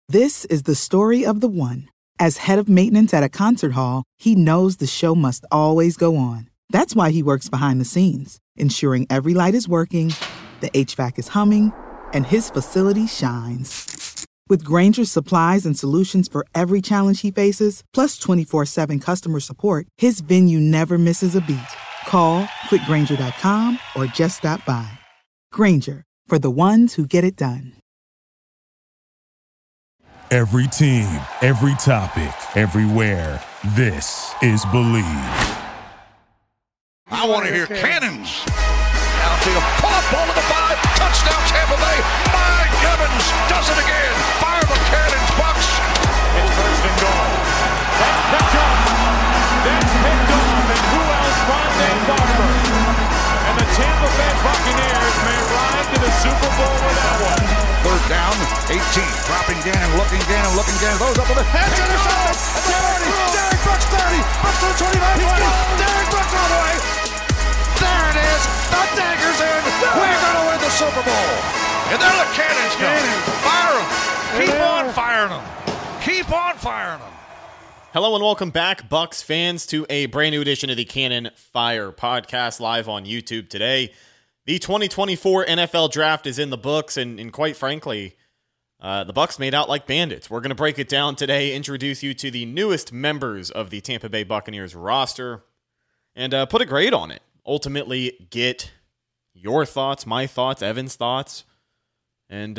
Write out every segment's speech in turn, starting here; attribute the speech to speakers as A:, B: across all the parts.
A: This is the story of the one. As head of maintenance at a concert hall, he knows the show must always go on. That's why he works behind the scenes, ensuring every light is working, the HVAC is humming, and his facility shines. With Grainger's supplies and solutions for every challenge he faces, plus 24/7 customer support, his venue never misses a beat. Call quickgrainger.com or just stop by. Grainger, for the ones who get it done.
B: Every team, every topic, everywhere. This is Believe.
C: I want to hear cannons. Downfield, pull up, ball to the 5, touchdown Tampa Bay. Mike Evans does it again. Fire the cannons, Bucks.
D: It's first and goal. That's picked up. That's picked off, and who else? Rondé Barber. And the Tampa Bay Buccaneers may ride to the Super Bowl with that one.
C: Third down, 18. Dropping Gannon, looking Gannon. Those up with the head. Intercepted. 30. Derek Brooks 30. Brooks to the 25. Derek Brooks all the way. There it is. The dagger's in. We're going to win the Super Bowl. And there the cannons go. Fire them. Keep on firing them. Keep on firing them.
E: Hello and welcome back, Bucks fans, to a brand new edition of the Cannon Fire podcast live on YouTube today. The 2024 NFL Draft is in the books, and quite frankly, the Bucks made out like bandits. We're going to break it down today, introduce you to the newest members of the Tampa Bay Buccaneers roster, and put a grade on it. Ultimately, get your thoughts, my thoughts, Evan's thoughts, and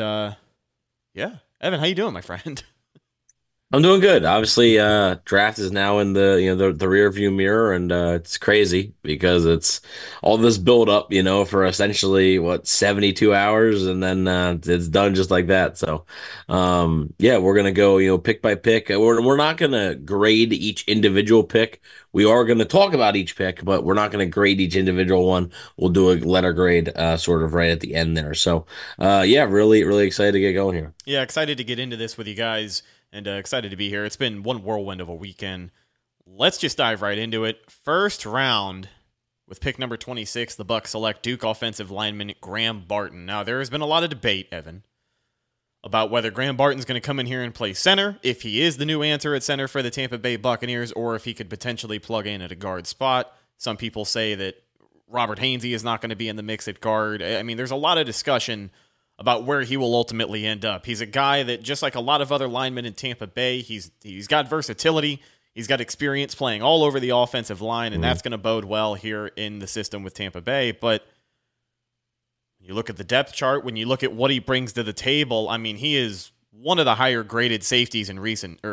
E: yeah, Evan, how you doing, my friend?
F: I'm doing good. Obviously, draft is now in the rear view mirror, and it's crazy because it's all this build up, for essentially 72 hours, and then it's done just like that. So, yeah, we're gonna go, pick by pick. We're not gonna grade each individual pick. We are gonna talk about each pick, but we're not gonna grade each individual one. We'll do a letter grade, sort of right at the end there. So, yeah, really, really excited to get going here.
E: Yeah, excited to get into this with you guys. And excited to be here. It's been one whirlwind of a weekend. Let's just dive right into it. First round, with pick number 26, the Bucs select Duke offensive lineman Graham Barton. Now, there has been a lot of debate, Evan, about whether Graham Barton's going to come in here and play center, if he is the new answer at center for the Tampa Bay Buccaneers, or if he could potentially plug in at a guard spot. Some people say that Robert Hainsey is not going to be in the mix at guard. I mean, there's a lot of discussion about where he will ultimately end up. He's a guy that, just like a lot of other linemen in Tampa Bay, he's got versatility. He's got experience playing all over the offensive line, and that's going to bode well here in the system with Tampa Bay. But you look at the depth chart, when you look at what he brings to the table, I mean, he is one of the higher graded centers in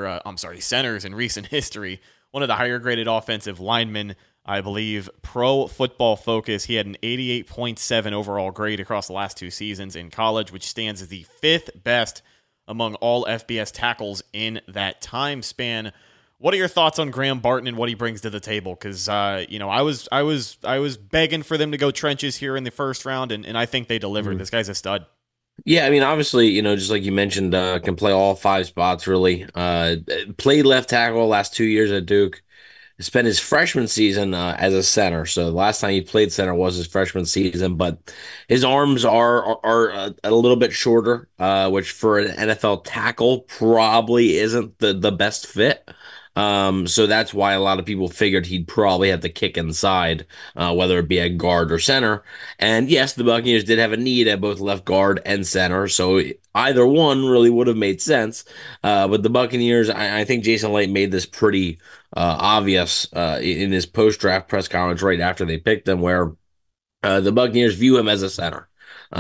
E: recent history. One of the higher graded offensive linemen. I believe Pro Football Focus, he had an 88.7 overall grade across the last 2 seasons in college, which stands as the 5th best among all FBS tackles in that time span. What are your thoughts on Graham Barton and what he brings to the table? Because I was begging for them to go trenches here in the first round, and I think they delivered. This guy's a stud.
F: Yeah, I mean, obviously, just like you mentioned, can play all 5 spots, really. Played left tackle last 2 years at Duke. Spent his freshman season as a center. So the last time he played center was his freshman season, but his arms are a little bit shorter, which for an NFL tackle probably isn't the best fit. So that's why a lot of people figured he'd probably have to kick inside, whether it be at guard or center. And yes, the Buccaneers did have a need at both left guard and center, so either one really would have made sense. But the Buccaneers, I think Jason Licht made this pretty obvious in his post-draft press conference right after they picked him, where the Buccaneers view him as a center.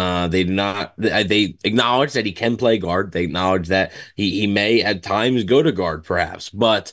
F: They acknowledge that he can play guard. They acknowledge that he may at times go to guard, perhaps, but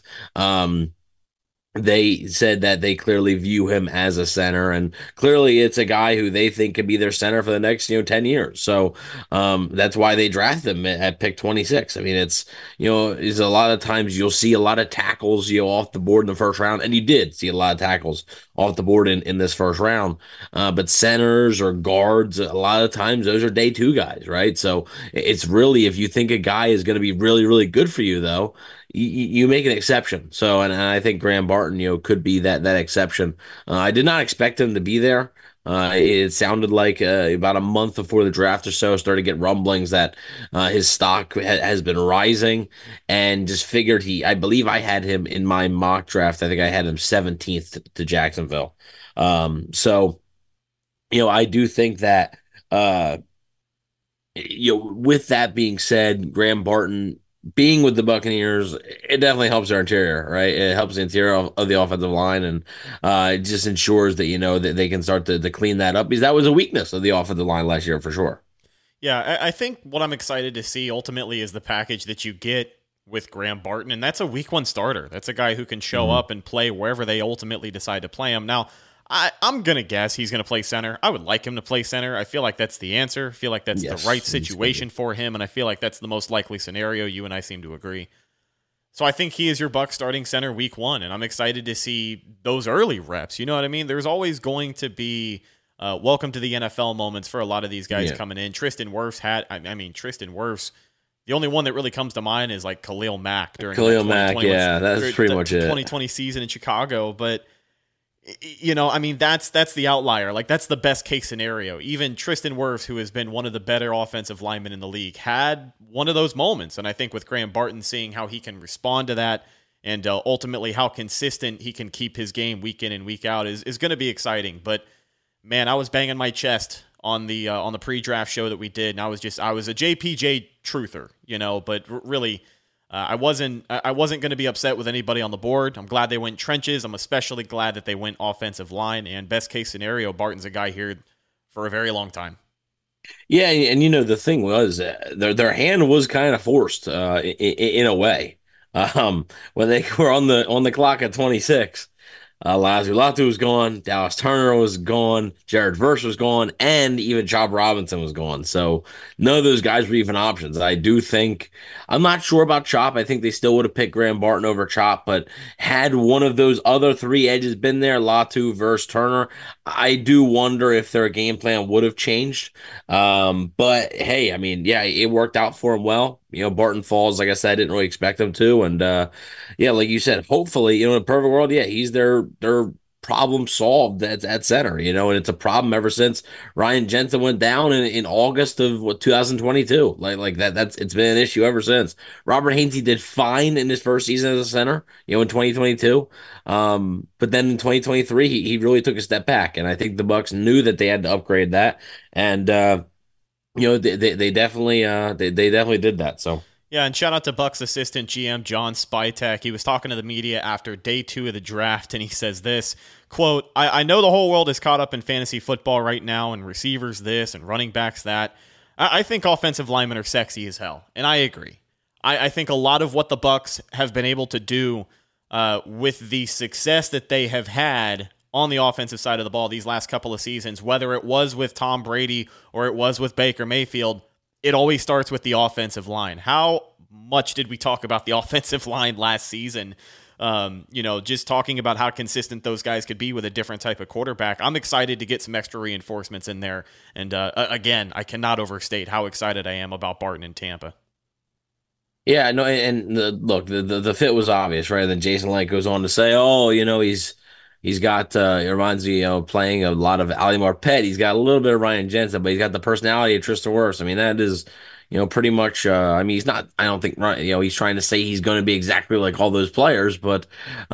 F: they said that they clearly view him as a center, and clearly it's a guy who they think could be their center for the next 10 years. So that's why they draft him at pick 26. I mean, it's a lot of times you'll see a lot of tackles off the board in the first round, and you did see a lot of tackles off the board in this first round. But centers or guards, a lot of times those are day 2 guys, right? So it's really, if you think a guy is going to be really, really good for you, though, you make an exception. So, and I think Graham Barton, could be that exception. I did not expect him to be there. It sounded like about a month before the draft or so, started to get rumblings that his stock has been rising, and just figured I believe I had him in my mock draft. I think I had him 17th to Jacksonville. So, I do think that, uh, with that being said, Graham Barton being with the Buccaneers, it definitely helps our interior, right? It helps the interior of the offensive line, and it just ensures that that they can start to clean that up, because that was a weakness of the offensive line last year for sure.
E: Yeah, I think what I'm excited to see ultimately is the package that you get with Graham Barton, and that's a week one starter. That's a guy who can show up and play wherever they ultimately decide to play him. Now, I'm going to guess he's going to play center. I would like him to play center. I feel like that's the answer. I feel like that's the right situation for him, and I feel like that's the most likely scenario. You and I seem to agree. So I think he is your Buck starting center week one, and I'm excited to see those early reps. You know what I mean? There's always going to be welcome to the NFL moments for a lot of these guys coming in. Tristan Wirfs Tristan Wirfs, the only one that really comes to mind is like Khalil Mack during
F: Khalil Mack, that's pretty much it.
E: 2020 season in Chicago, but that's the outlier. Like, that's the best case scenario. Even Tristan Wirfs, who has been one of the better offensive linemen in the league, had one of those moments. And I think with Graham Barton, seeing how he can respond to that, and ultimately how consistent he can keep his game week in and week out is going to be exciting. But man, I was banging my chest on the pre-draft show that we did, and I was a JPJ truther, but really. I wasn't going to be upset with anybody on the board. I'm glad they went trenches. I'm especially glad that they went offensive line. And best case scenario, Barton's a guy here for a very long time.
F: Yeah, and the thing was, their hand was kind of forced in a way, when they were on the clock at 26. Latu was gone. Dallas Turner was gone. Jared Verse was gone, and even Chop Robinson was gone. So none of those guys were even options. I'm not sure about Chop. I think they still would have picked Graham Barton over Chop, but had one of those other three edges been there, Latu, Verse, Turner, I do wonder if their game plan would have changed. But hey, it worked out for him well. Barton falls, like I said, I didn't really expect him to. And like you said, hopefully, in a perfect world, he's their problem solved at center, and it's a problem ever since Ryan Jensen went down in August of 2022. Like it's been an issue ever since. Robert Hainsey did fine in his first season as a center, in 2022. But then in 2023, he really took a step back, and I think the Bucs knew that they had to upgrade that, and they definitely did that. So.
E: Yeah, and shout out to Bucs assistant GM John Spytek. He was talking to the media after day 2 of the draft, and he says this, quote, I know the whole world is caught up in fantasy football right now, and receivers this and running backs that. I think offensive linemen are sexy as hell, and I agree. I think a lot of what the Bucs have been able to do with the success that they have had on the offensive side of the ball these last couple of seasons, whether it was with Tom Brady or it was with Baker Mayfield, it always starts with the offensive line. How much did we talk about the offensive line last season? Just talking about how consistent those guys could be with a different type of quarterback. I'm excited to get some extra reinforcements in there. And again, I cannot overstate how excited I am about Barton in Tampa.
F: Yeah, no, and the fit was obvious, right? And then Jason Licht goes on to say, "Oh, he's got it reminds me, playing a lot of Ali Marpet. He's got a little bit of Ryan Jensen, but he's got the personality of Tristan Wirfs. That is, pretty much. He's not. I don't think he's trying to say he's going to be exactly like all those players, but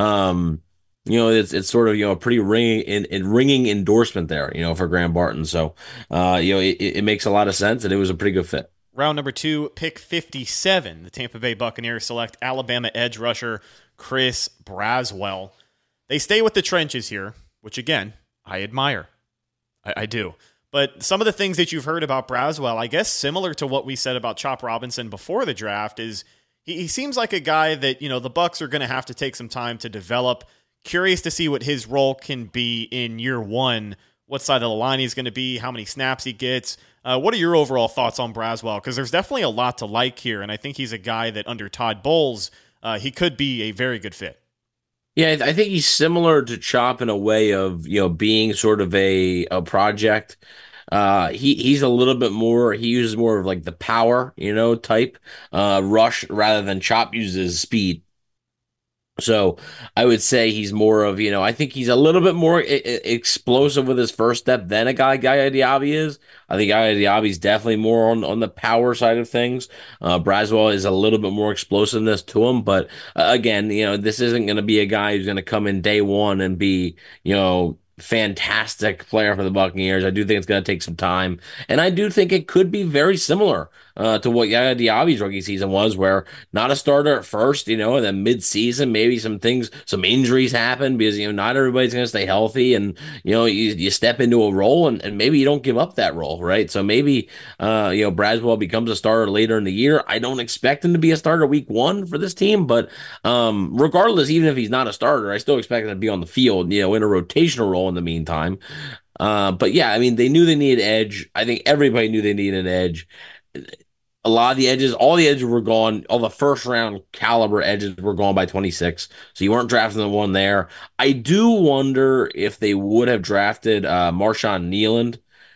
F: it's sort of a pretty ringing endorsement there, for Graham Barton. So it makes a lot of sense, and it was a pretty good fit."
E: Round number 2, pick 57. The Tampa Bay Buccaneers select Alabama edge rusher Chris Braswell. They stay with the trenches here, which, again, I admire. I do. But some of the things that you've heard about Braswell, I guess similar to what we said about Chop Robinson before the draft, is he seems like a guy that, the Bucs are going to have to take some time to develop. Curious to see what his role can be in year 1, what side of the line he's going to be, how many snaps he gets. What are your overall thoughts on Braswell? Because there's definitely a lot to like here, and I think he's a guy that under Todd Bowles, he could be a very good fit.
F: Yeah, I think he's similar to Chop in a way of, being sort of a project. He's a little bit more, he uses more of like the power, type rush rather than Chop uses speed. So I would say he's more of, I think he's a little bit more explosive with his first step than a guy Diaby is. I think Guy Diaby is definitely more on the power side of things. Braswell is a little bit more explosiveness to him, but again, this isn't going to be a guy who's going to come in day one and be, fantastic player for the Buccaneers. I do think it's going to take some time, and I do think it could be very similar to what Yaya Diaby's rookie season was, where not a starter at first, and then mid-season, maybe some injuries happen because, not everybody's going to stay healthy, and, you step into a role and maybe you don't give up that role, right? So maybe, Braswell becomes a starter later in the year. I don't expect him to be a starter week one for this team, but regardless, even if he's not a starter, I still expect him to be on the field, in a rotational role in the meantime. But yeah, I mean, they knew they needed edge. I think everybody knew they needed an edge. A lot of the edges, all the edges were gone. All the first round caliber edges were gone by 26. So you weren't drafting the one there. I do wonder if they would have drafted Marshawn Kneeland,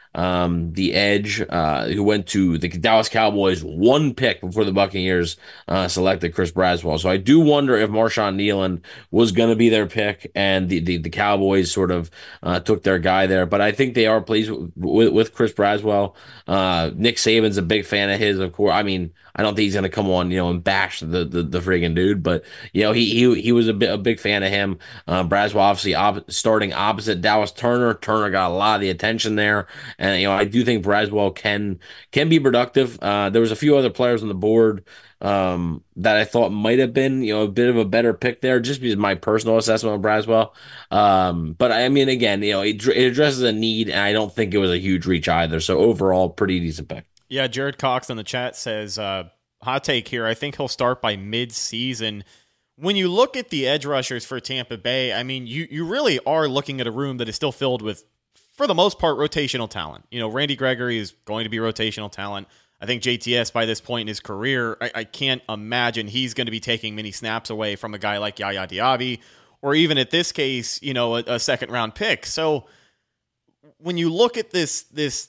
F: the edge, who went to the Dallas Cowboys, one pick before the Buccaneers selected Chris Braswell. So I do wonder if Marshawn Kneeland was going to be their pick, and the Cowboys sort of took their guy there. But I think they are pleased with Chris Braswell. Nick Saban's a big fan of his, of course. I mean, I don't think he's going to come on, and bash the friggin' dude, but he was a big fan of him. Braswell obviously starting opposite Dallas Turner. Turner got a lot of the attention there, and I do think Braswell can be productive. There was a few other players on the board that I thought might have been a bit of a better pick there, just because my personal assessment of Braswell. But I mean, again, it addresses a need, and I don't think it was a huge reach either. So overall, pretty decent pick.
E: Yeah, Jared Cox in the chat says, hot take here, I think he'll start by mid-season. When you look at the edge rushers for Tampa Bay, I mean, you really are looking at a room that is still filled with, for the most part, rotational talent. Randy Gregory is going to be rotational talent. I think JTS, by this point in his career, I can't imagine he's going to be taking many snaps away from a guy like Yaya Diaby, or even at this case, a second-round pick. So when you look at this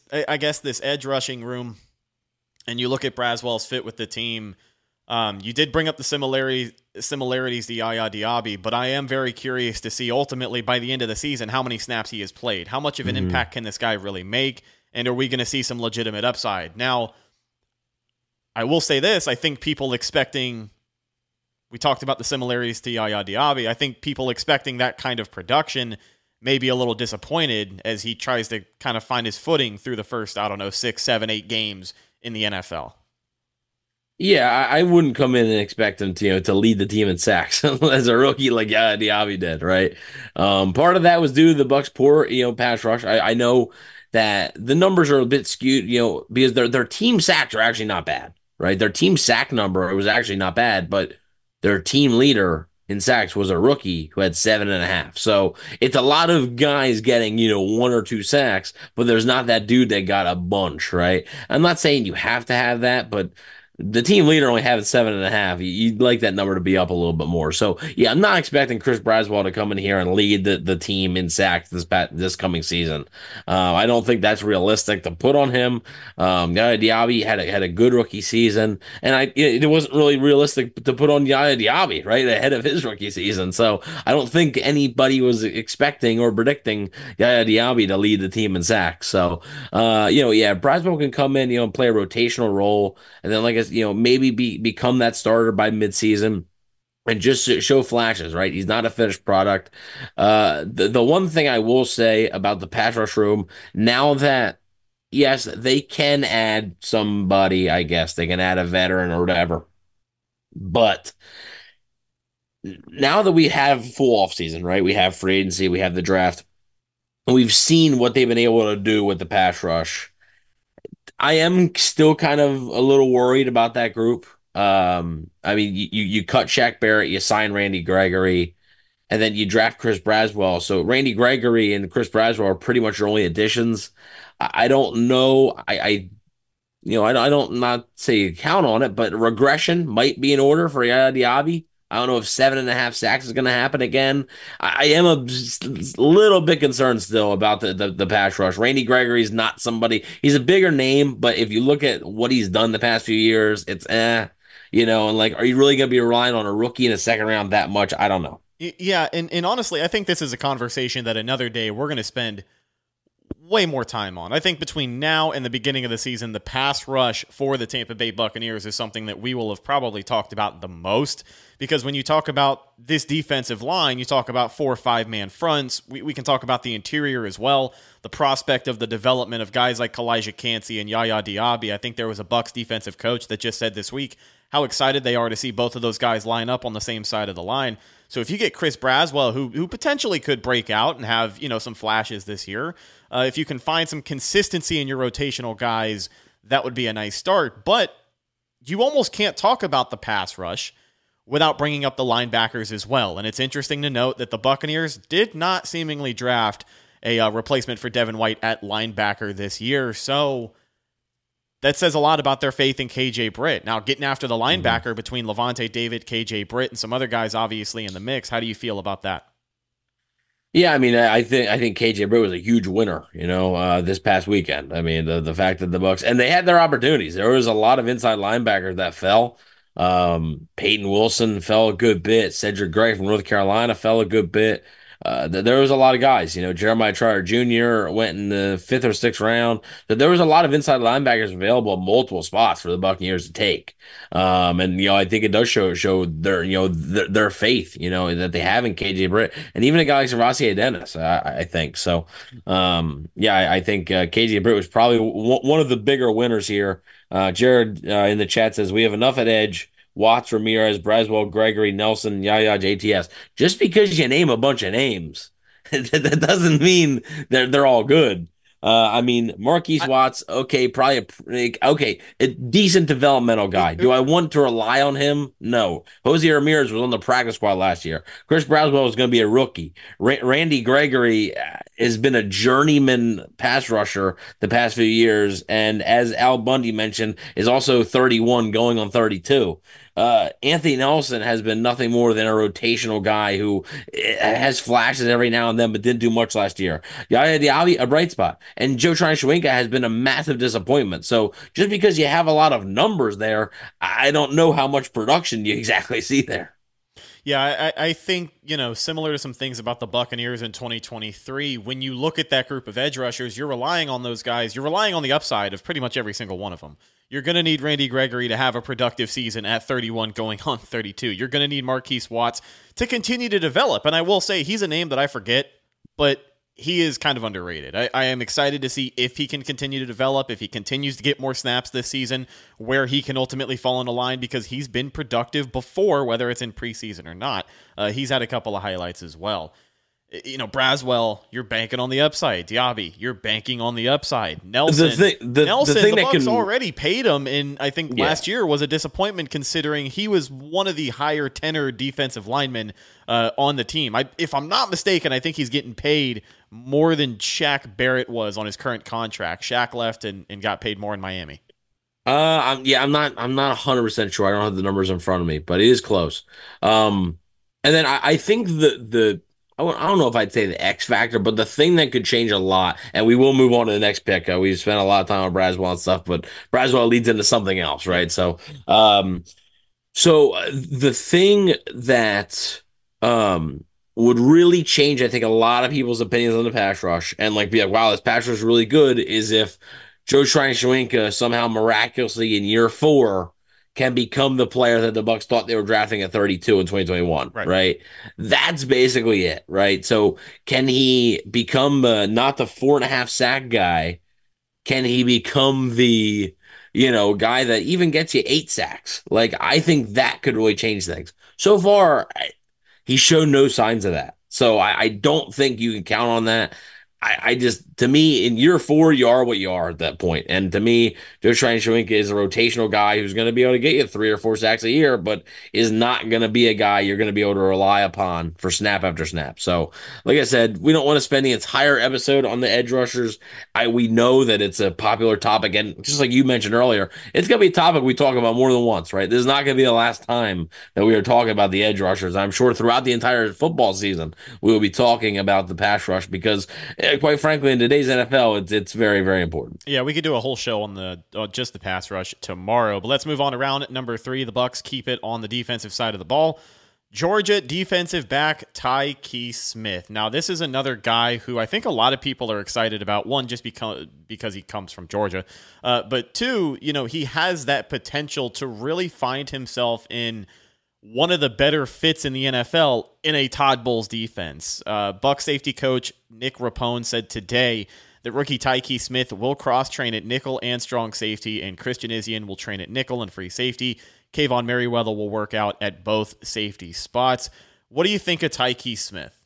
E: edge rushing room, and you look at Braswell's fit with the team, you did bring up the similarities to Yaya Diaby, but I am very curious to see ultimately by the end of the season how many snaps he has played. How much of an impact can this guy really make? And are we going to see some legitimate upside? Now, I will say this. I think people expecting, we talked about the similarities to Yaya Diaby. I think people expecting that kind of production may be a little disappointed as he tries to kind of find his footing through the first, 6, 7, 8 games in the NFL.
F: Yeah, I wouldn't come in and expect him to lead the team in sacks as a rookie like Yaya Diaby did, right? Part of that was due to the Bucs' poor pass rush. I know that the numbers are a bit skewed, because their team sacks are actually not bad, right? Their team sack number was actually not bad, but their team leader in sacks was a rookie who had 7.5. So it's a lot of guys getting, 1 or 2 sacks, but there's not that dude that got a bunch, right? I'm not saying you have to have that, but the team leader only having 7.5. You'd like that number to be up a little bit more. So yeah, I'm not expecting Chris Braswell to come in here and lead the team in sacks this coming season. I don't think that's realistic to put on him. Yaya Diaby had a good rookie season, and it wasn't really realistic to put on Yaya Diaby right ahead of his rookie season. So I don't think anybody was expecting or predicting Yaya Diaby to lead the team in sacks. So Braswell can come in, and play a rotational role, and then maybe become that starter by midseason and just show flashes, right? He's not a finished product. The one thing I will say about the pass rush room, now that, yes, they can add somebody, I guess. They can add a veteran or whatever. But now that we have full offseason, right? We have free agency, we have the draft. We've seen what they've been able to do with the pass rush. I am still kind of a little worried about that group. I mean, you cut Shaq Barrett, you sign Randy Gregory, and then you draft Chris Braswell. So Randy Gregory and Chris Braswell are pretty much your only additions. I don't know. I don't not say count on it, but regression might be in order for Yaya Diaby. I don't know if 7.5 sacks is going to happen again. I am a little bit concerned still about the pass rush. Randy Gregory is not somebody. He's a bigger name, but if you look at what he's done the past few years, it's And like, are you really going to be relying on a rookie in a second round that much? I don't know.
E: Yeah, and honestly, I think this is a conversation that another day we're going to spend way more time on. I think between now and the beginning of the season, the pass rush for the Tampa Bay Buccaneers is something that we will have probably talked about the most, because when you talk about this defensive line, you talk about 4 or 5 man fronts. We can talk about the interior as well, the prospect of the development of guys like Kalijah Kancey and Yaya Diaby. I think there was a Bucs defensive coach that just said this week how excited they are to see both of those guys line up on the same side of the line. So if you get Chris Braswell, who potentially could break out and have some flashes this year, if you can find some consistency in your rotational guys, that would be a nice start. But you almost can't talk about the pass rush without bringing up the linebackers as well. And it's interesting to note that the Buccaneers did not seemingly draft a replacement for Devin White at linebacker this year. So that says a lot about their faith in KJ Britt. Now, getting after the linebacker between Lavonte David, KJ Britt, and some other guys obviously in the mix, how do you feel about that?
F: Yeah, I mean, I think KJ Britt was a huge winner, this past weekend. I mean, the fact that the Bucs, and they had their opportunities. There was a lot of inside linebackers that fell. Peyton Wilson fell a good bit. Cedric Gray from North Carolina fell a good bit. There was a lot of guys, Jeremiah Trotter Jr. went in the 5th or 6th round. There was a lot of inside linebackers available at multiple spots for the Buccaneers to take. And I think it does show their faith, that they have in KJ Britt, and even a guy like Servassier Dennis, I think. So, I think KJ Britt was probably one of the bigger winners here. Jared in the chat says, we have enough at edge. Watts, Ramirez, Braswell, Gregory, Nelson, Yaya, JTS. Just because you name a bunch of names, that doesn't mean they're all good. I mean, Marquise Watts, probably a decent developmental guy. Do I want to rely on him? No. Jose Ramirez was on the practice squad last year. Chris Braswell was going to be a rookie. Randy Gregory has been a journeyman pass rusher the past few years, and as Al Bundy mentioned, is also 31 going on 32. Anthony Nelson has been nothing more than a rotational guy who has flashes every now and then, but didn't do much last year. Yaya Diaby, a bright spot. And Joe Tryon-Shoyinka has been a massive disappointment. So just because you have a lot of numbers there, I don't know how much production you exactly see there.
E: Yeah, I think, similar to some things about the Buccaneers in 2023, when you look at that group of edge rushers, you're relying on those guys. You're relying on the upside of pretty much every single one of them. You're going to need Randy Gregory to have a productive season at 31 going on 32. You're going to need Marquise Watts to continue to develop. And I will say he's a name that I forget, but he is kind of underrated. I am excited to see if he can continue to develop, if he continues to get more snaps this season, where he can ultimately fall into line, because he's been productive before, whether it's in preseason or not. He's had a couple of highlights as well. Braswell, you're banking on the upside. Diaby, you're banking on the upside. Nelson, the Bucs already paid him, and I think last year was a disappointment considering he was one of the higher tenor defensive linemen on the team. If I'm not mistaken, I think he's getting paid more than Shaq Barrett was on his current contract. Shaq left and got paid more in Miami.
F: I'm not 100% sure. I don't have the numbers in front of me, but it is close. And then I think I don't know if I'd say the X factor, but the thing that could change a lot, and we will move on to the next pick. We've spent a lot of time on Braswell and stuff, but Braswell leads into something else, right? So, the thing that would really change, I think, a lot of people's opinions on the pass rush, and be like, wow, this pass rush is really good, is if Joe Tryon-Shoyinka somehow miraculously in year 4 can become the player that the Bucs thought they were drafting at 32 in 2021, right? That's basically it, right? So can he become not the 4.5 sack guy? Can he become the, guy that even gets you 8 sacks? I think that could really change things. So far, he showed no signs of that. So I don't think you can count on that. To me, in year 4, you are what you are at that point. And to me, Joe Tryon-Shoyinka is a rotational guy who's going to be able to get you 3 or 4 sacks a year, but is not going to be a guy you're going to be able to rely upon for snap after snap. So, like I said, we don't want to spend the entire episode on the edge rushers. We know that it's a popular topic, and just like you mentioned earlier, it's going to be a topic we talk about more than once, right? This is not going to be the last time that we are talking about the edge rushers. I'm sure throughout the entire football season, we will be talking about the pass rush because quite frankly, in today's NFL, it's very, very important.
E: Yeah, we could do a whole show on the just the pass rush tomorrow, but let's move on to round number 3. The Bucs keep it on the defensive side of the ball. Georgia defensive back Tykee Smith. Now, this is another guy who I think a lot of people are excited about. One, just because he comes from Georgia, but two, he has that potential to really find himself in one of the better fits in the NFL in a Todd Bowles defense. Buck safety coach Nick Rapone said today that rookie Tykee Smith will cross-train at nickel and strong safety, and Christian Izien will train at nickel and free safety. Kayvon Merriweather will work out at both safety spots. What do you think of Tykee Smith?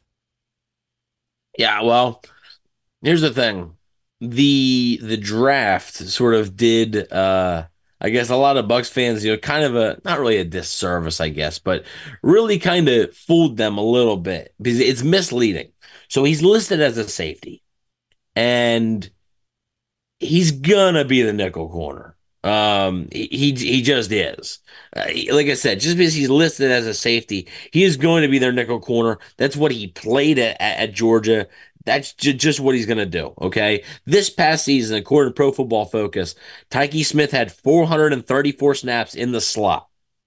F: Yeah, well, here's the thing. The draft sort of did I guess a lot of Bucs fans, kind of not really a disservice, I guess, but really kind of fooled them a little bit because it's misleading. So he's listed as a safety, and he's gonna be the nickel corner. He just is. Like I said, just because he's listed as a safety, he is going to be their nickel corner. That's what he played at Georgia. That's just what he's going to do, okay? This past season, according to Pro Football Focus, Tykee Smith had 434 snaps in the slot.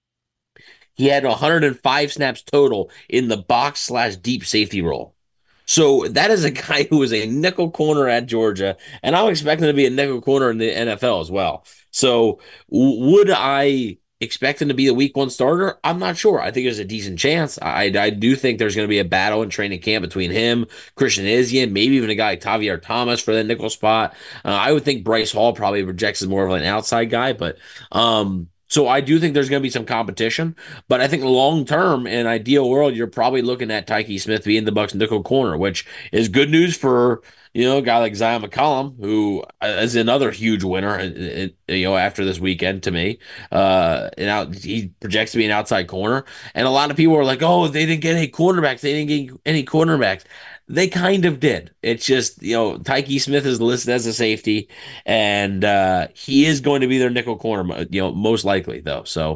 F: He had 105 snaps total in the box/deep safety role. So that is a guy who was a nickel corner at Georgia, and I'm expecting to be a nickel corner in the NFL as well. So would I expect him to be a week 1 starter? I'm not sure. I think there's a decent chance. I do think there's going to be a battle in training camp between him, Christian Izien, maybe even a guy like Tavier Thomas for the nickel spot. I would think Bryce Hall probably projects as more of an outside guy, but so I do think there's going to be some competition, but I think long-term, in an ideal world, you're probably looking at Tykee Smith being the Bucs nickel corner, which is good news for, a guy like Zion McCollum, who is another huge winner, after this weekend to me. He projects to be an outside corner, and a lot of people are like, oh, they didn't get any cornerbacks. They didn't get any cornerbacks. They kind of did. It's just, Tykee Smith is listed as a safety, and he is going to be their nickel corner, most likely, though. So,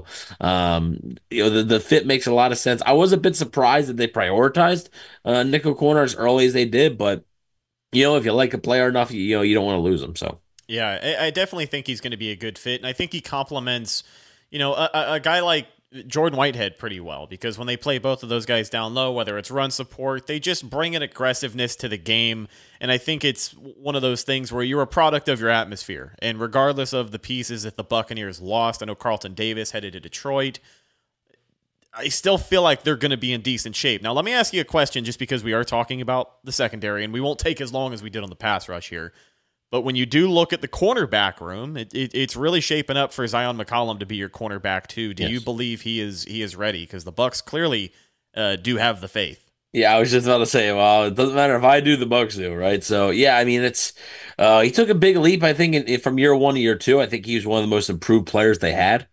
F: the fit makes a lot of sense. I was a bit surprised that they prioritized nickel corner as early as they did, but, if you like a player enough, you don't want to lose them. So,
E: yeah, I definitely think he's going to be a good fit, and I think he complements, a guy like Jordan Whitehead pretty well, because when they play both of those guys down low, whether it's run support, they just bring an aggressiveness to the game. And I think it's one of those things where you're a product of your atmosphere. And regardless of the pieces that the Buccaneers lost, I know Carlton Davis headed to Detroit, I still feel like they're going to be in decent shape. Now, let me ask you a question, just because we are talking about the secondary, and we won't take as long as we did on the pass rush here. But when you do look at the cornerback room, it's really shaping up for Zion McCollum to be your cornerback too. Do you believe he is ready? Because the Bucs clearly do have the faith.
F: Yeah, I was just about to say, well, it doesn't matter if I do, the Bucs do, right? So yeah, I mean, it's he took a big leap. I think from year 1 to year 2, I think he was one of the most improved players they had.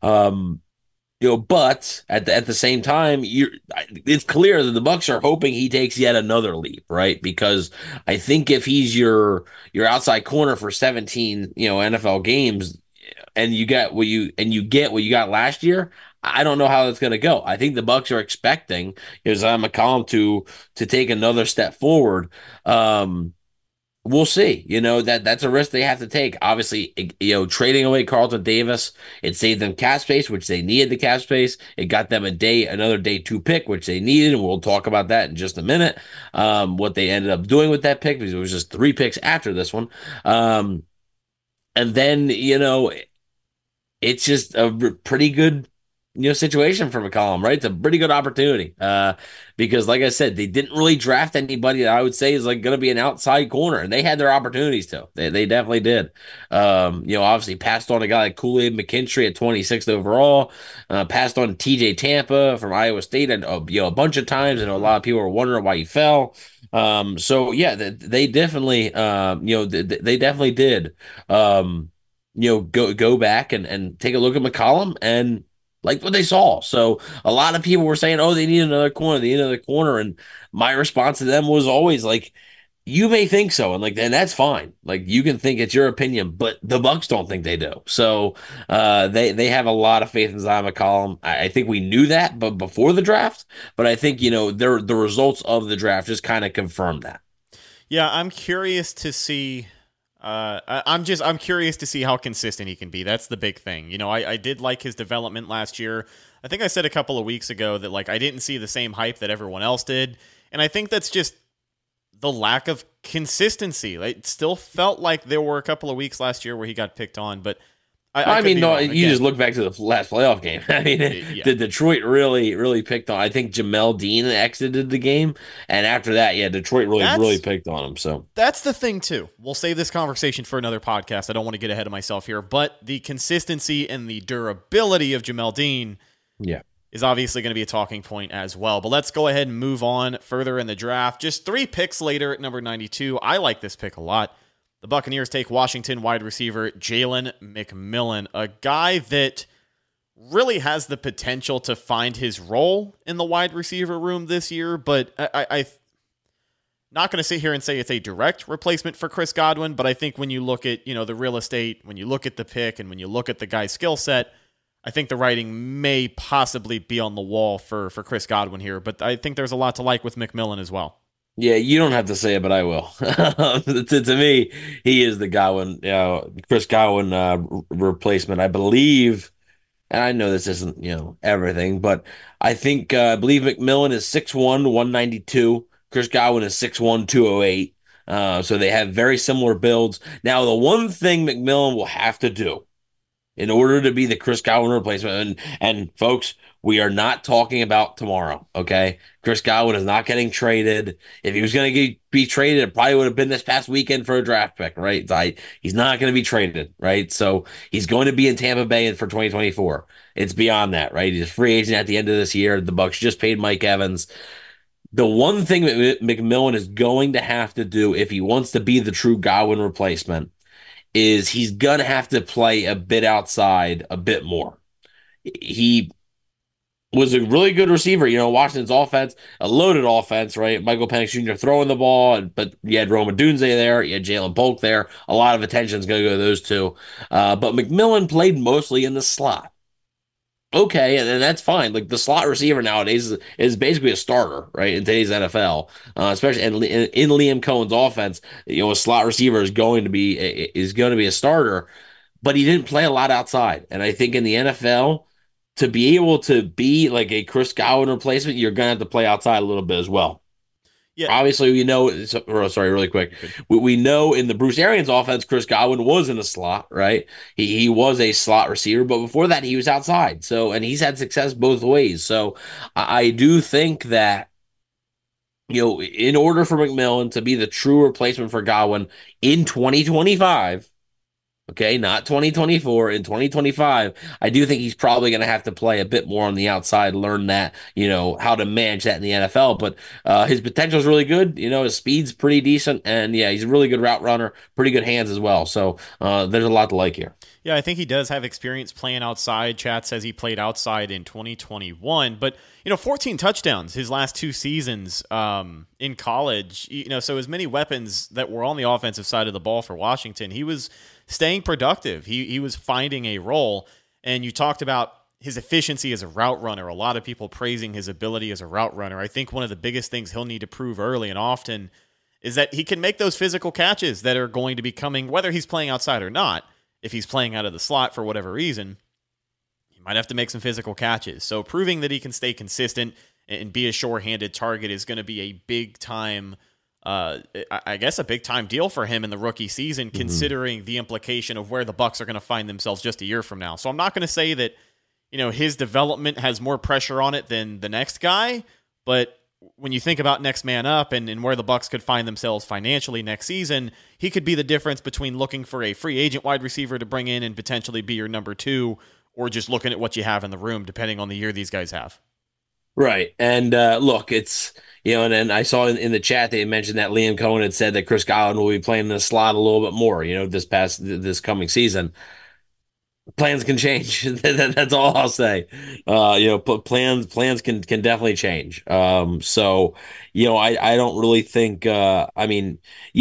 F: But at the same time, it's clear that the Bucs are hoping he takes yet another leap, right? Because I think if he's your outside corner for 17, NFL games, and you get what you got last year, I don't know how that's going to go. I think the Bucs are expecting Zion McCollum to take another step forward. We'll see. That's a risk they have to take. Obviously, trading away Carlton Davis, it saved them cap space, which they needed the cap space. It got them another day 2 pick, which they needed, and we'll talk about that in just a minute. What they ended up doing with that pick, because it was just 3 picks after this one. And then, it's just a pretty good situation for McCollum, right? It's a pretty good opportunity because, like I said, they didn't really draft anybody that I would say is like going to be an outside corner, and they had their opportunities to. They definitely did. Obviously passed on a guy like Kool-Aid McKinstry at 26th overall, passed on TJ Tampa from Iowa State, and a bunch of times, and a lot of people were wondering why he fell. So yeah, they definitely, they definitely did, go back and take a look at McCollum and like what they saw. So a lot of people were saying, oh, they need another corner. And my response to them was always like, you may think so. And that's fine. Like, you can think it's your opinion, but the Bucs don't think they do. So they have a lot of faith in Zion McCollum. I think we knew that, but before the draft, but I think, the results of the draft just kind of confirmed that.
E: Yeah, I'm curious to see. I'm curious to see how consistent he can be. That's the big thing. You know, I did like his development last year. I think I said a couple of weeks ago that like I didn't see the same hype that everyone else did, and I think that's just the lack of consistency. It still felt like there were a couple of weeks last year where he got picked on, but I
F: mean, no,
E: wrong.
F: you just look back to the last playoff game. I mean, the Detroit really picked on. I think Jamel Dean exited the game, and after that, yeah, Detroit really picked on him. So
E: that's the thing too. We'll save this conversation for another podcast. I don't want to get ahead of myself here, but the consistency and the durability of Jamel Dean, is obviously going to be a talking point as well. But let's go ahead and move on further in the draft. Just 3 picks later at number 92. I like this pick a lot. The Buccaneers take Washington wide receiver Jalen McMillan, a guy that really has the potential to find his role in the wide receiver room this year, but I'm not going to sit here and say it's a direct replacement for Chris Godwin, but I think when you look at, the real estate, when you look at the pick, and when you look at the guy's skill set, I think the writing may possibly be on the wall for Chris Godwin here, but I think there's a lot to like with McMillan as well.
F: Yeah, you don't have to say it, but I will. To me, he is the Godwin, Chris Godwin replacement, I believe. And I know this isn't, everything, but I believe McMillan is 6'1", 192. Chris Godwin is 6'1", 208. So they have very similar builds. Now, the one thing McMillan will have to do in order to be the Chris Godwin replacement, and folks, we are not talking about tomorrow, okay? Chris Godwin is not getting traded. If he was going to be traded, it probably would have been this past weekend for a draft pick, right? He's not going to be traded, right? So he's going to be in Tampa Bay for 2024. It's beyond that, right? He's a free agent at the end of this year. The Bucs just paid Mike Evans. The one thing that McMillan is going to have to do if he wants to be the true Godwin replacement is he's going to have to play a bit outside a bit more. He was a really good receiver. Washington's offense, a loaded offense, right? Michael Penix Jr. throwing the ball, but you had Rome Odunze there, you had Jalen Polk there. A lot of attention is going to go to those two. But McMillan played mostly in the slot. Okay, and that's fine. Like the slot receiver nowadays is basically a starter, right? In today's NFL, especially in Liam Cohen's offense, a slot receiver is going to be a starter, but he didn't play a lot outside. And I think in the NFL, to be able to be like a Chris Godwin replacement, you're going to have to play outside a little bit as well. Yeah. Obviously, really quick. We know in the Bruce Arians offense, Chris Godwin was in the slot, right? He was a slot receiver, but before that, he was outside. So, and he's had success both ways. So, I do think that, in order for McMillan to be the true replacement for Godwin in 2025, okay, not 2024, in 2025, I do think he's probably going to have to play a bit more on the outside, learn that, how to manage that in the NFL. But his potential is really good. His speed's pretty decent. And yeah, he's a really good route runner, pretty good hands as well. So there's a lot to like here.
E: Yeah, I think he does have experience playing outside. Chad says he played outside in 2021, but 14 touchdowns his last 2 seasons in college. So as many weapons that were on the offensive side of the ball for Washington, he was staying productive. He was finding a role, and you talked about his efficiency as a route runner. A lot of people praising his ability as a route runner. I think one of the biggest things he'll need to prove early and often is that he can make those physical catches that are going to be coming, whether he's playing outside or not. If he's playing out of the slot for whatever reason, he might have to make some physical catches. So proving that he can stay consistent and be a sure-handed target is going to be a big-time, I guess a big-time deal for him in the rookie season, considering the implication of where the Bucs are going to find themselves just a year from now. So I'm not going to say that, his development has more pressure on it than the next guy, but when you think about next man up and where the Bucs could find themselves financially next season, he could be the difference between looking for a free agent wide receiver to bring in and potentially be your number 2, or just looking at what you have in the room, depending on the year these guys have.
F: Right. And look, it's, and then I saw in the chat, they mentioned that Liam Cohen had said that Chris Godwin will be playing in the slot a little bit more, this coming season. Plans can change. That's all I'll say. Plans can definitely change. So, I don't really think, Jalen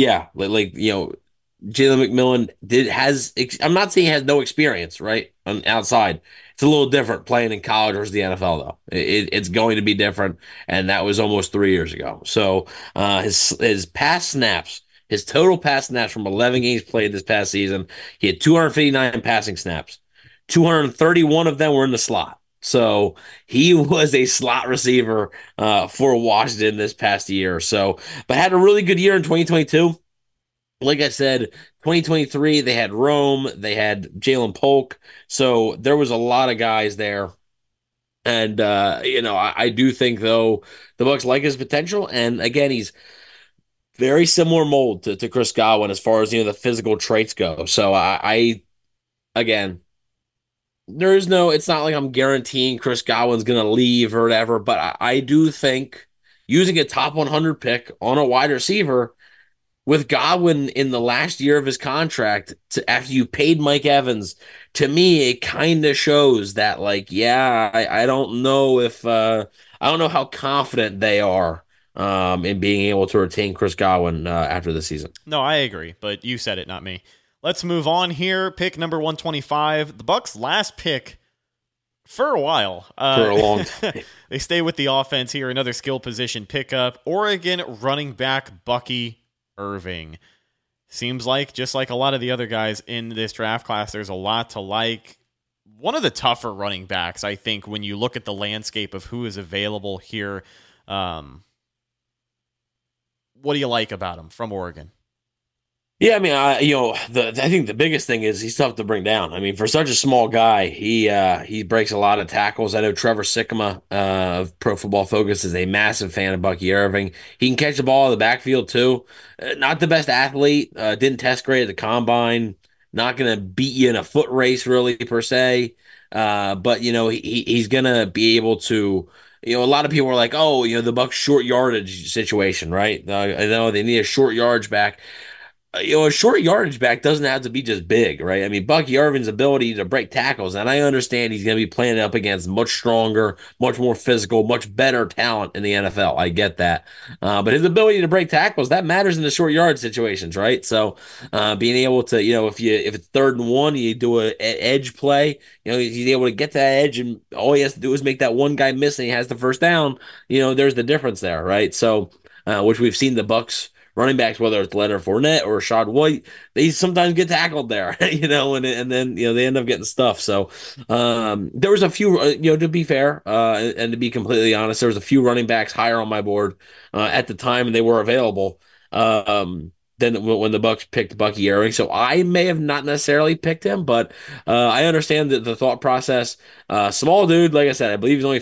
F: McMillan I'm not saying he has no experience, right? On outside. It's a little different playing in college versus the NFL, though. It's going to be different. And that was almost 3 years ago. So, his past snaps his total pass snaps from 11 games played this past season, he had 259 passing snaps. 231 of them were in the slot. So he was a slot receiver for Washington this past year. So, but had a really good year in 2022. Like I said, 2023, they had Rome, they had Jalen Polk. So there was a lot of guys there. And, I do think, though, the Bucs like his potential. And again, he's very similar mold to Chris Godwin as far as, the physical traits go. So again, it's not like I'm guaranteeing Chris Godwin's going to leave or whatever, but I do think using a top 100 pick on a wide receiver with Godwin in the last year of his contract, after you paid Mike Evans, to me, it kind of shows that, I don't know I don't know how confident they are in being able to retain Chris Godwin after the season.
E: No, I agree, but you said it, not me. Let's move on here. Pick number 125. The Bucs' last pick for a while.
F: For a long time.
E: They stay with the offense here. Another skill position pickup. Oregon running back Bucky Irving. Seems like, just like a lot of the other guys in this draft class, there's a lot to like. One of the tougher running backs, I think, when you look at the landscape of who is available here. What do you like about him from Oregon?
F: Yeah, I mean, I think the biggest thing is he's tough to bring down. I mean, for such a small guy, he breaks a lot of tackles. I know Trevor Sikkema of Pro Football Focus is a massive fan of Bucky Irving. He can catch the ball in the backfield too. Not the best athlete. Didn't test great at the combine. Not going to beat you in a foot race really per se. But he's going to be able to. A lot of people are like, oh, the Bucs short yardage situation, right? I know they need a short yardage back. A short yardage back doesn't have to be just big, right? I mean, Bucky Irving's ability to break tackles, and I understand he's going to be playing up against much stronger, much more physical, much better talent in the NFL. I get that. But his ability to break tackles, that matters in the short yard situations, right? So being able to, if it's 3rd and 1, you do an edge play, he's able to get to that edge, and all he has to do is make that one guy miss, and he has the first down. There's the difference there, right? So, which we've seen the Bucs running backs, whether it's Leonard Fournette or Rachaad White, they sometimes get tackled there, and then they end up getting stuff. So there was a few, to be fair, and to be completely honest, there was a few running backs higher on my board at the time, and they were available. Then when the Bucs picked Bucky Irving, so I may have not necessarily picked him, but I understand the thought process. Small dude, like I said, I believe he's only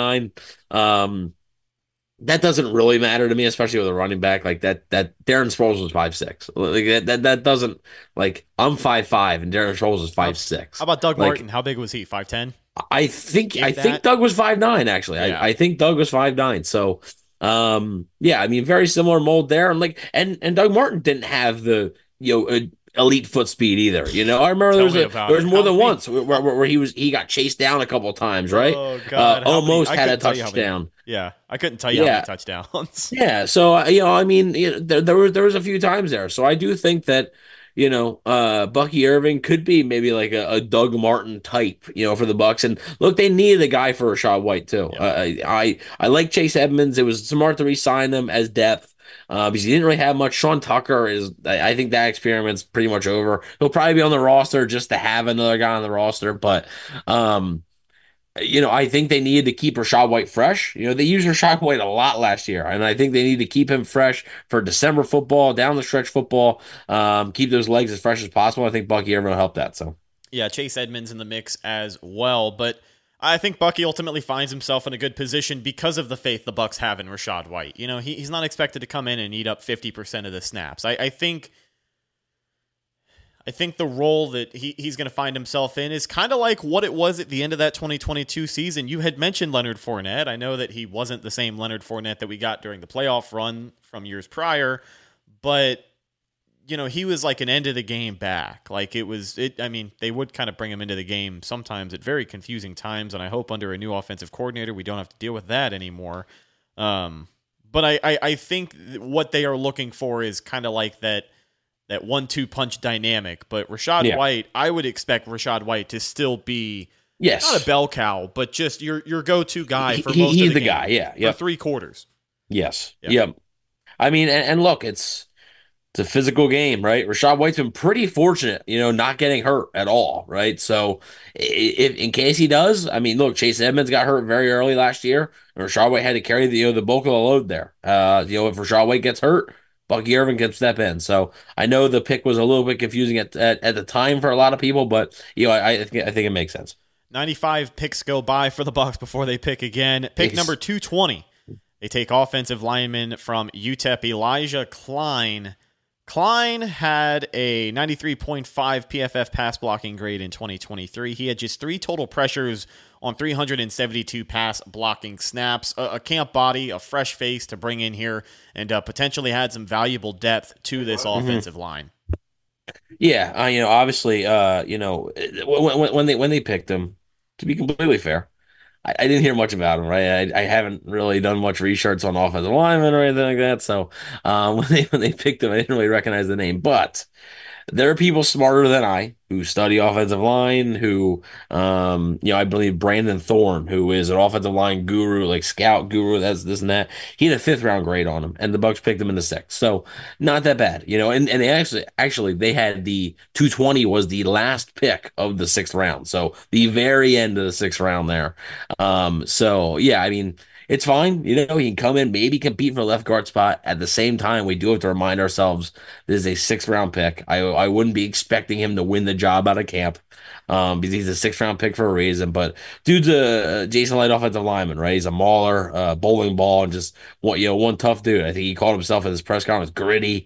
F: 5'9". That doesn't really matter to me, especially with a running back like that. That Darren Sproles was 5'6". Like that doesn't, like, I'm 5'5" and Darren Sproles is 5'6".
E: How about Doug Martin? How big was he? 5'10"?
F: I think Doug was 5'9", actually.
E: Yeah.
F: I think Doug was 5'9". So yeah, I mean, very similar mold there. And Doug Martin didn't have the elite foot speed either. I remember there was more than once where he got chased down a couple of times, right?
E: Oh God!
F: Almost had a touchdown.
E: Yeah, I couldn't tell you how many touchdowns.
F: Yeah, so I mean, there was a few times there. So I do think that Bucky Irving could be maybe like a Doug Martin type, for the Bucs. And look, they needed a guy for Rachaad White too. Yeah. I like Chase Edmonds. It was smart to re-sign them as depth. Because he didn't really have much. Sean Tucker I think that experiment's pretty much over. He'll probably be on the roster just to have another guy on the roster. But, I think they needed to keep Rachaad White fresh. They used Rachaad White a lot last year, and I think they need to keep him fresh for December football, down the stretch football, keep those legs as fresh as possible. I think Bucky Irving will help that. So,
E: yeah, Chase Edmonds in the mix as well. But I think Bucky ultimately finds himself in a good position because of the faith the Bucs have in Rachaad White. He's not expected to come in and eat up 50% of the snaps. I think the role that he's going to find himself in is kind of like what it was at the end of that 2022 season. You had mentioned Leonard Fournette. I know that he wasn't the same Leonard Fournette that we got during the playoff run from years prior, but he was like an end of the game back. Like I mean, they would kind of bring him into the game sometimes at very confusing times, and I hope under a new offensive coordinator we don't have to deal with that anymore. But I think what they are looking for is kind of like that 1-2 punch dynamic. But Rachaad White, I would expect Rachaad White to still be not a bell cow, but just your go-to guy for most of the game.
F: Guy, yeah.
E: For 3 quarters.
F: Yes. Yep. I mean, and look, It's a physical game, right? Rachaad White's been pretty fortunate, not getting hurt at all, right? So, if in case he does, I mean, look, Chase Edmonds got hurt very early last year, and Rachaad White had to carry the bulk of the load there. If Rachaad White gets hurt, Bucky Irvin can step in. So, I know the pick was a little bit confusing at the time for a lot of people, but I think it makes sense.
E: 95 picks go by for the Bucs before they pick again. Pick number 220. They take offensive lineman from UTEP, Elijah Klein. Klein had a 93.5 PFF pass blocking grade in 2023. He had just 3 total pressures on 372 pass blocking snaps. A camp body, a fresh face to bring in here, and potentially had some valuable depth to this offensive line.
F: Yeah, obviously, when they picked him, to be completely fair, I didn't hear much about him, right? I haven't really done much research on offensive linemen or anything like that. So when they picked him, I didn't really recognize the name. But there are people smarter than I who study offensive line, who, I believe Brandon Thorne, who is an offensive line guru, like scout guru, that's this and that. He had a 5th round grade on him, and the Bucs picked him in the 6th. So not that bad, and they actually they had the 220 was the last pick of the 6th round. So the very end of the 6th round there. So yeah, I mean, it's fine. He can come in, maybe compete for the left guard spot. At the same time, we do have to remind ourselves this is a 6th round pick. I wouldn't be expecting him to win the job out of camp, because he's a 6th round pick for a reason. But dude's a Jason Light offensive lineman, right? He's a mauler, bowling ball, and just one tough dude. I think he called himself in his press conference gritty.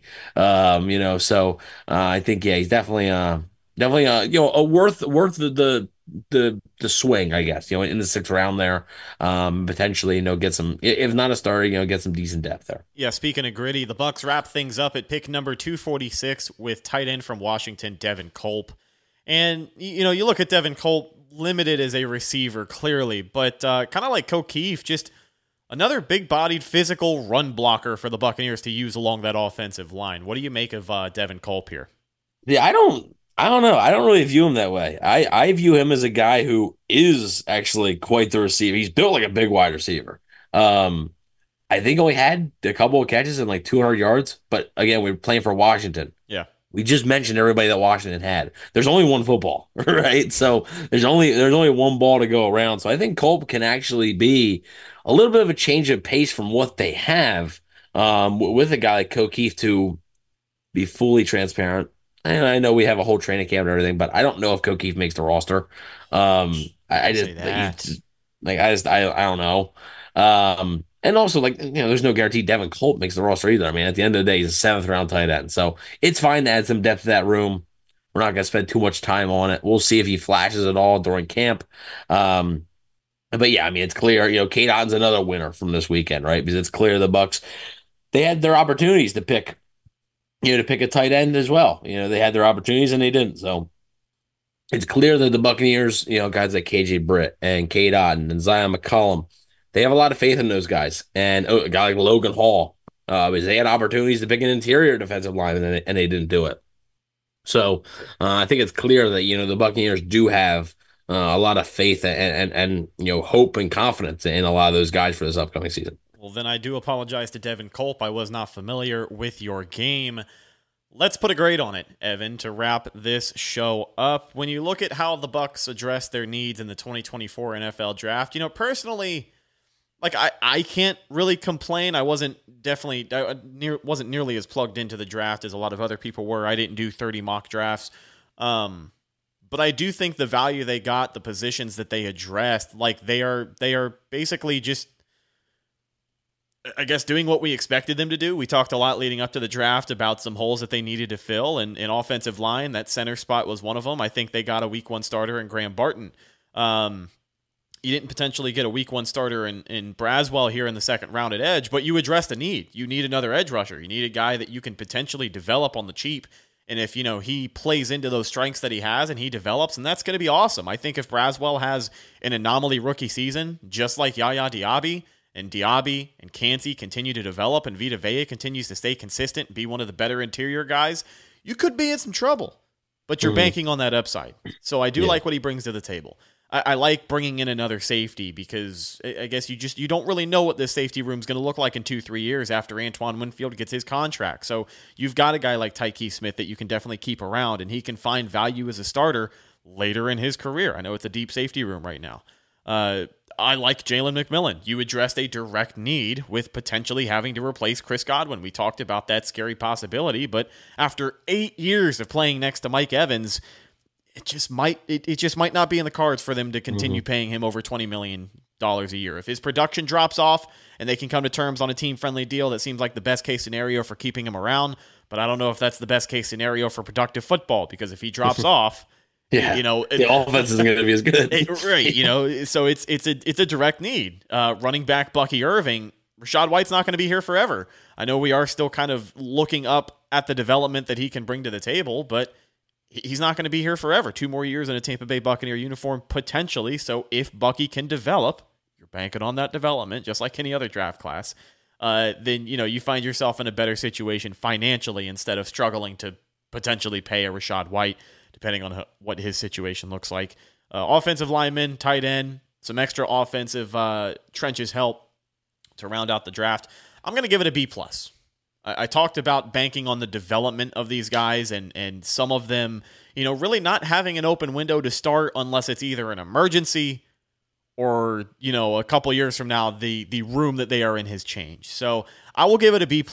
F: So I think he's definitely a worth the swing, I guess, in the 6th round there, potentially, get some, if not a starter, get some decent depth there.
E: Yeah, speaking of gritty, the Bucs wrap things up at pick number 246 with tight end from Washington, Devin Culp. And, you look at Devin Culp, limited as a receiver, clearly, but kind of like O'Keefe, just another big-bodied, physical run blocker for the Buccaneers to use along that offensive line. What do you make of Devin Culp here?
F: Yeah, I don't know. I don't really view him that way. I view him as a guy who is actually quite the receiver. He's built like a big wide receiver. I think only had a couple of catches in like 200 yards, but again, we were playing for Washington.
E: Yeah.
F: We just mentioned everybody that Washington had. There's only one football, right? So there's only one ball to go around. So I think Culp can actually be a little bit of a change of pace from what they have, with a guy like O'Keefe, to be fully transparent. And I know we have a whole training camp and everything, but I don't know if O'Keefe makes the roster. I don't know. And also, there's no guarantee Devin Culp makes the roster either. I mean, at the end of the day, he's a 7th round tight end. So it's fine to add some depth to that room. We're not going to spend too much time on it. We'll see if he flashes at all during camp. But yeah, I mean, it's clear, Cade Otton's another winner from this weekend, right? Because it's clear the Bucs, they had their opportunities to pick a tight end as well. They had their opportunities and they didn't. So it's clear that the Buccaneers, guys like KJ Britt and Cade Otton and Zion McCollum, they have a lot of faith in those guys. And a guy like Logan Hall, because they had opportunities to pick an interior defensive lineman and they didn't do it. So I think it's clear that, the Buccaneers do have a lot of faith and hope and confidence in a lot of those guys for this upcoming season.
E: Well, then I do apologize to Devin Culp. I was not familiar with your game. Let's put a grade on it, Evan, to wrap this show up. When you look at how the Bucs address their needs in the 2024 NFL Draft, personally, I can't really complain. I wasn't nearly as plugged into the draft as a lot of other people were. I didn't do 30 mock drafts. But I do think the value they got, the positions that they addressed, they are basically just, I guess, doing what we expected them to do. We talked a lot leading up to the draft about some holes that they needed to fill, and in offensive line, that center spot was one of them. I think they got a week 1 starter in Graham Barton. You didn't potentially get a week 1 starter in Braswell here in the 2nd round at edge, but you addressed a need. You need another edge rusher. You need a guy that you can potentially develop on the cheap. And if, he plays into those strengths that he has and he develops, and that's going to be awesome. I think if Braswell has an anomaly rookie season, just like Yaya Diaby and Kancey continue to develop and Vita Vea continues to stay consistent and be one of the better interior guys, you could be in some trouble. But you're banking on that upside. So I do like what he brings to the table. I like bringing in another safety because I guess you don't really know what this safety room is going to look like in 2-3 years after Antoine Winfield gets his contract. So you've got a guy like Tyke Smith that you can definitely keep around, and he can find value as a starter later in his career. I know it's a deep safety room right now. I like Jalen McMillan. You addressed a direct need with potentially having to replace Chris Godwin. We talked about that scary possibility, but after 8 years of playing next to Mike Evans, it just might not be in the cards for them to continue paying him over $20 million a year. If his production drops off and they can come to terms on a team-friendly deal, that seems like the best-case scenario for keeping him around, but I don't know if that's the best-case scenario for productive football, because if he drops off,
F: the offense isn't going to be as good.
E: Right, so it's a direct need. Running back Bucky Irving, Rachaad White's not going to be here forever. I know we are still kind of looking up at the development that he can bring to the table, but he's not going to be here forever. 2 more years in a Tampa Bay Buccaneer uniform, potentially. So if Bucky can develop, you're banking on that development, just like any other draft class, then you find yourself in a better situation financially instead of struggling to potentially pay a Rachaad White, depending on what his situation looks like. Offensive lineman, tight end, some extra offensive trenches help to round out the draft. I'm going to give it a B+. I talked about banking on the development of these guys and some of them, really not having an open window to start unless it's either an emergency or, a couple years from now, the room that they are in has changed. So I will give it a B+.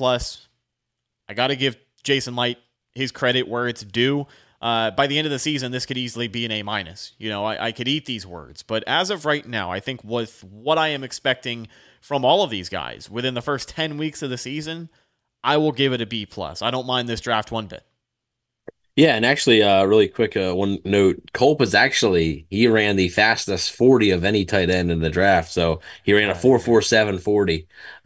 E: I got to give Jason Licht his credit where it's due. By the end of the season, this could easily be an A-. I could eat these words. But as of right now, I think with what I am expecting from all of these guys within the first 10 weeks of the season, I will give it a B+. I don't mind this draft one bit.
F: Yeah, and actually, really quick, one note, Culp he ran the fastest 40 of any tight end in the draft. So he ran a 4.47 40.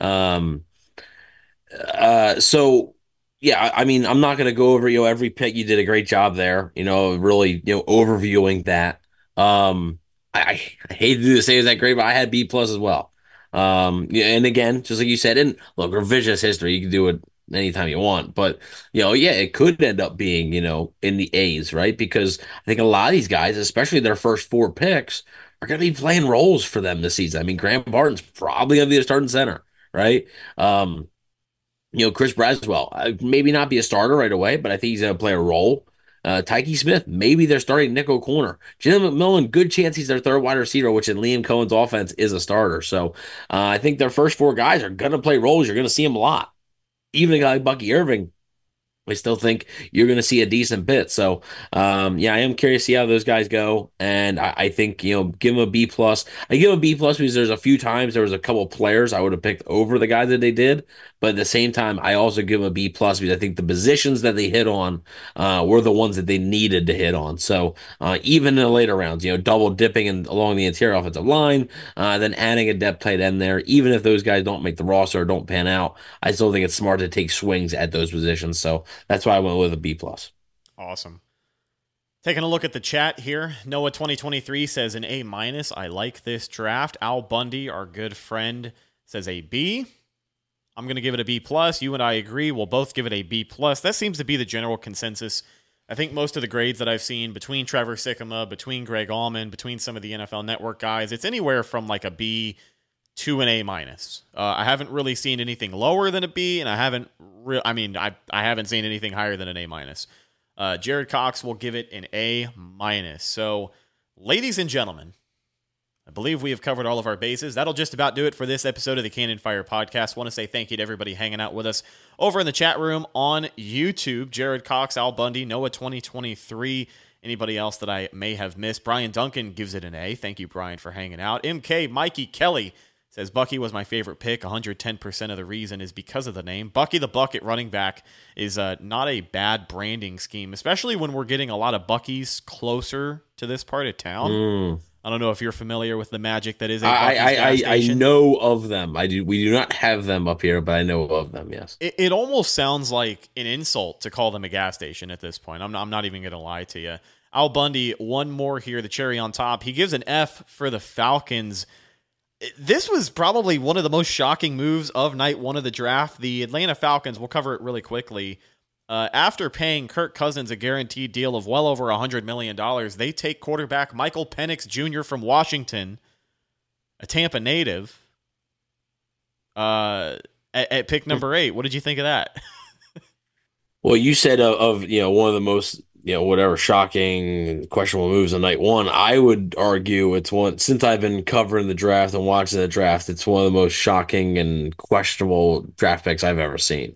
F: So yeah, I mean, I'm not going to go over, every pick. You did a great job there, really, overviewing that. I hate to do the same as that great, but I had B+ as well. And again, just like you said, and look, revisionist history, you can do it anytime you want, but it could end up being, in the A's, right? Because I think a lot of these guys, especially their first 4 picks, are going to be playing roles for them this season. I mean, Graham Barton's probably going to be a starting center, right? Chris Braswell, maybe not be a starter right away, but I think he's going to play a role. Tyke Smith, maybe they're starting nickel corner. Jalen McMillan, good chance he's their third wide receiver, which in Liam Cohen's offense is a starter. So I think their first 4 guys are going to play roles. You're going to see them a lot. Even a guy like Bucky Irving, I still think you're going to see a decent bit. So, I am curious to see how those guys go. And I think, give them a B+. I give them a B+ because there's a few times there was a couple of players I would have picked over the guy that they did. But at the same time, I also give them a B+ because I think the positions that they hit on were the ones that they needed to hit on. So even in the later rounds, double dipping along the interior offensive line, then adding a depth tight end there, even if those guys don't make the roster or don't pan out, I still think it's smart to take swings at those positions. So that's why I went with a B+.
E: Awesome. Taking a look at the chat here, Noah 2023 says an A-. I like this draft. Al Bundy, our good friend, says a B. I'm going to give it a B+. You and I agree. We'll both give it a B+. That seems to be the general consensus. I think most of the grades that I've seen between Trevor Sikkema, between Greg Allman, between some of the NFL Network guys, it's anywhere from like a B to an A-. I haven't really seen anything lower than a B, and I haven't seen anything higher than an A-. Jared Cox will give it an A-. So, ladies and gentlemen, I believe we have covered all of our bases. That'll just about do it for this episode of the Cannon Fire Podcast. I want to say thank you to everybody hanging out with us over in the chat room on YouTube. Jared Cox, Al Bundy, Noah 2023, anybody else that I may have missed. Brian Duncan gives it an A. Thank you, Brian, for hanging out. MK Mikey Kelly says Bucky was my favorite pick. 110% of the reason is because of the name. Bucky the Bucket running back is not a bad branding scheme, especially when we're getting a lot of Buckies closer to this part of town. I don't know if you're familiar with the magic that is a Bucky's gas station.
F: I know of them. We do not have them up here, but I know of them, yes.
E: It almost sounds like an insult to call them a gas station at this point. I'm not even going to lie to you. Al Bundy, one more here, the cherry on top. He gives an F for the Falcons. This was probably one of the most shocking moves of night 1 of the draft. The Atlanta Falcons, we'll cover it really quickly, After paying Kirk Cousins a guaranteed deal of well over $100 million, they take quarterback Michael Penix Jr. from Washington, a Tampa native, at pick number 8. What did you think of that?
F: Well, you said of one of the most shocking, questionable moves on night one. I would argue it's one, since I've been covering the draft and watching the draft, it's one of the most shocking and questionable draft picks I've ever seen.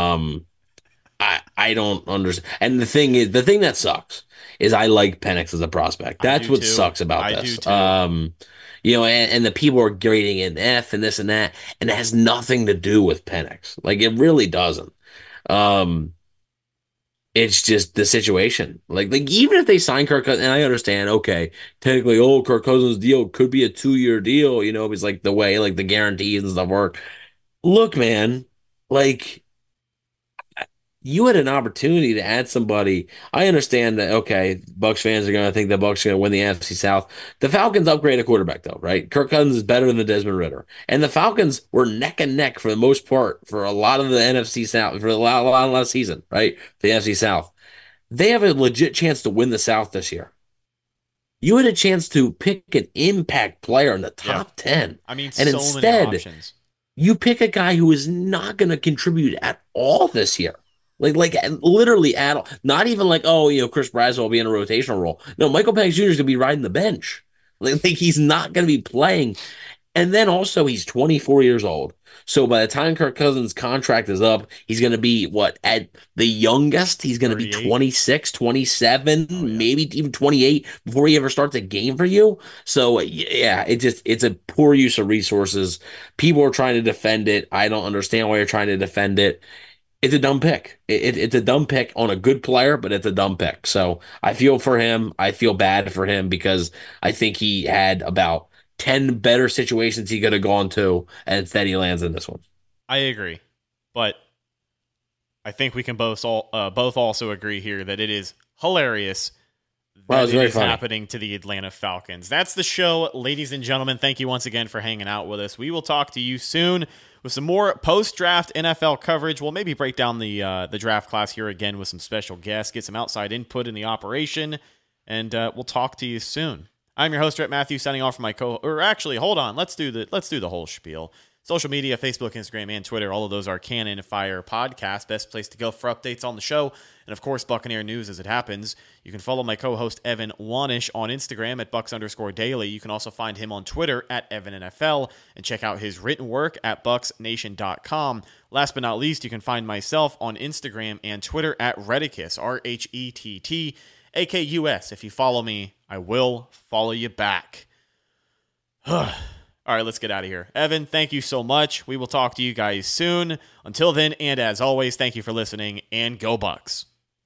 F: I don't understand. And the thing that sucks is I like Penix as a prospect. That's what sucks about this. And the people are grading an F and this and that, and it has nothing to do with Penix. Like, it really doesn't. It's just the situation. Like even if they sign Kirk Cousins, and I understand, okay, technically, Kirk Cousins' deal could be a 2-year deal, it's like the way like the guarantees and stuff work. Look, man, like, you had an opportunity to add somebody. I understand that, okay, Bucs fans are going to think the Bucs are going to win the NFC South. The Falcons upgrade a quarterback, though, right? Kirk Cousins is better than the Desmond Ridder. And the Falcons were neck and neck for the most part for a lot of the NFC South, for a lot of last season, right? The NFC South. They have a legit chance to win the South this year. You had a chance to pick an impact player in the top 10.
E: I mean,
F: and
E: so
F: instead,
E: many options.
F: You pick a guy who is not going to contribute at all this year. Like literally at all. Not even like, Chris Braswell will be in a rotational role. No, Michael Penix Jr. is going to be riding the bench. Like he's not going to be playing. And then also he's 24 years old. So by the time Kirk Cousins' contract is up, he's going to be, at the youngest? He's going to be 26, 27, maybe even 28 before he ever starts a game for you. So, yeah, it's a poor use of resources. People are trying to defend it. I don't understand why you're trying to defend it. It's a dumb pick. It's a dumb pick on a good player, but it's a dumb pick. So I feel for him. I feel bad for him because I think he had about 10 better situations he could have gone to, and instead he lands in this one.
E: I agree, but I think we can both also agree here that it is hilarious that it is happening to the Atlanta Falcons. That's the show, ladies and gentlemen. Thank you once again for hanging out with us. We will talk to you soon with some more post-draft NFL coverage. We'll maybe break down the draft class here again with some special guests, get some outside input in the operation, and we'll talk to you soon. I'm your host, Rhett Matthews, signing off from my hold on. Let's do the whole spiel. Social media, Facebook, Instagram, and Twitter, all of those are Cannon Fire Podcast. Best place to go for updates on the show. And, of course, Buccaneer news as it happens. You can follow my co-host, Evan Wanish, on Instagram at Bucs_Daily. You can also find him on Twitter at EvanNFL and check out his written work at BucsNation.com. Last but not least, you can find myself on Instagram and Twitter at Redicus, RHETTAKUS. If you follow me, I will follow you back. All right, let's get out of here. Evan, thank you so much. We will talk to you guys soon. Until then, and as always, thank you for listening, and go Bucs.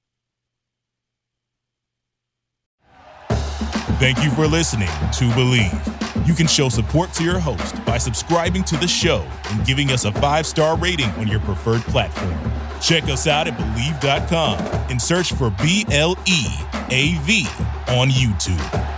B: Thank you for listening to Believe. You can show support to your host by subscribing to the show and giving us a 5-star rating on your preferred platform. Check us out at Believe.com and search for BLEAV on YouTube.